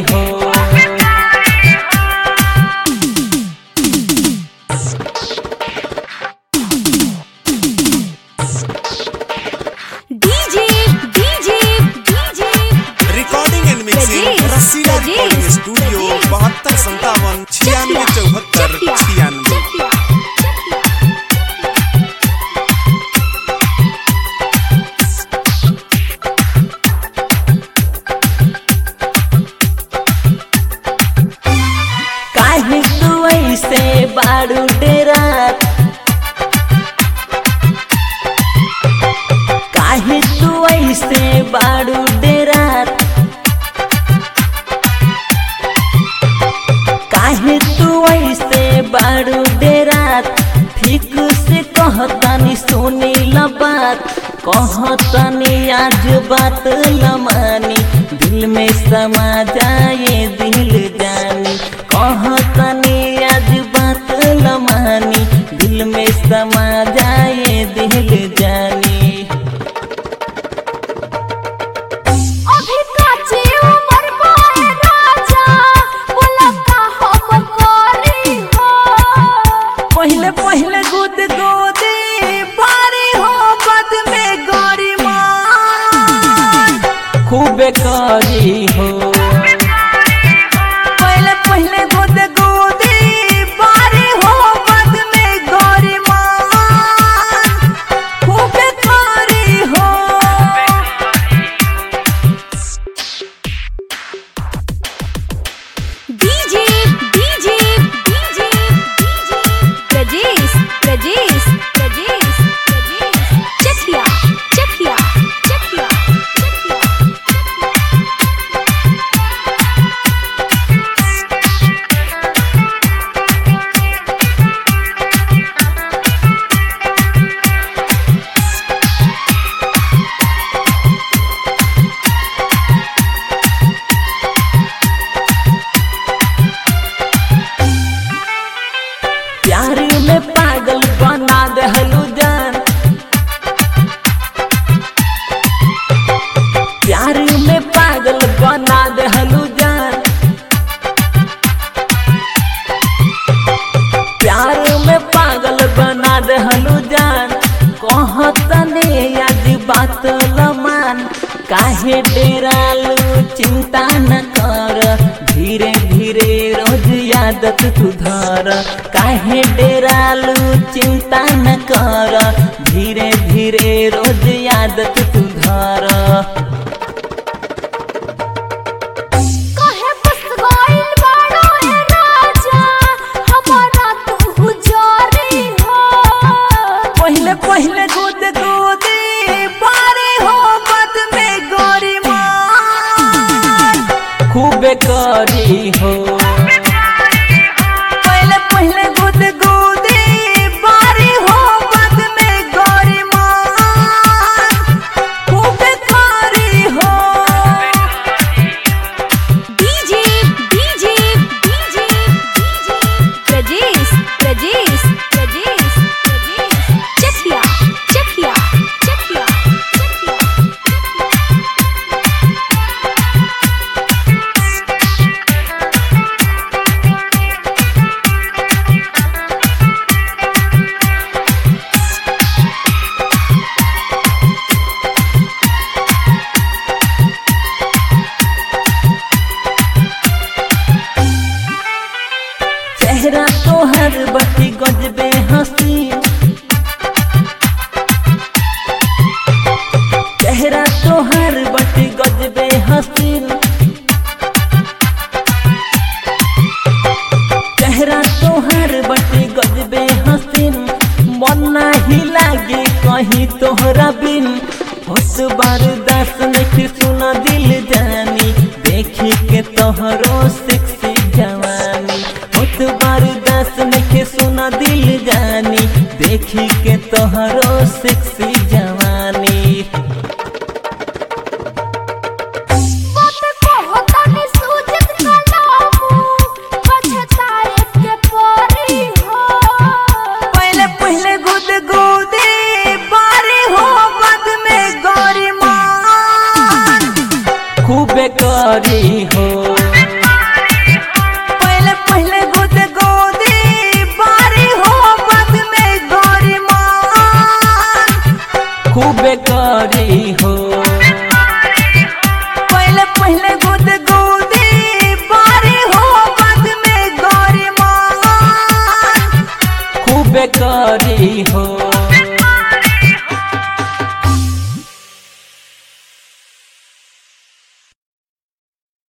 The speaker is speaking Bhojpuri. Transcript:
हो। Recording and mixing Rasila recording studio 7257 9674 96। काहे तू ऐसे बारू डेरात, काहे तू ऐसे बारू डेरात, काहे तू ऐसे बारू डेरात। ठीक से कहतानी सुनी ला बात, कहतानी आज बात लमानी, दिल में समा जाए दिल जानी। कहतानी आज बात लमानी, दिल में समा जाए दिल जानी। अभी काची उमर मोए राजा, बोला का हम करी हो। पहले पहले गुद गोदी बारी हो, बाद में गोरी मान खूबे करी हो। पहले पहले गुद गोदी बारी हो, बाद में गोरी मान खूबे करी हो। डीजे प्रजेश चकिया चकिया चकिया। प्यार में पागल बना दहलू जान, प्यार में पागल बना दहलू जान, प्यार में पागल बना दहलू जान। कहतने आज बात लमान, काहे डेरालू चिंता न कर, धीरे धीरे रोज आदत सुधार। काहे डेरालू चिंता न कर, धीरे धीरे रोज आदत सुधार। काहे बस गइल बाड़ो ए राजा, हमारा तू जारी हो। पहले पहले गुद गोदी बारी हो, बाद में गोरी मान खूबे करी हो। पहले पहले गुद गोदी बारी हो, बाद में गोरी मान खूबे करी हो। डीजे प्रजेश चकिया चकिया चकिया। चेहरा तोहर बटी गजबे हसीन, चेहरा तोहर बटी गजबे हसीन, चेहरा तोहर बटी गजबे हसीन। मन नाही लागे कहीं तोहरा बिन, होश बर्दाश्त नहीं सुना दिल जानी, देखी के तोहरो सेक्सी जवानी। होश बर्दाश्त नहीं सुना दिल जानी, देखी के तोहरो सेक्सी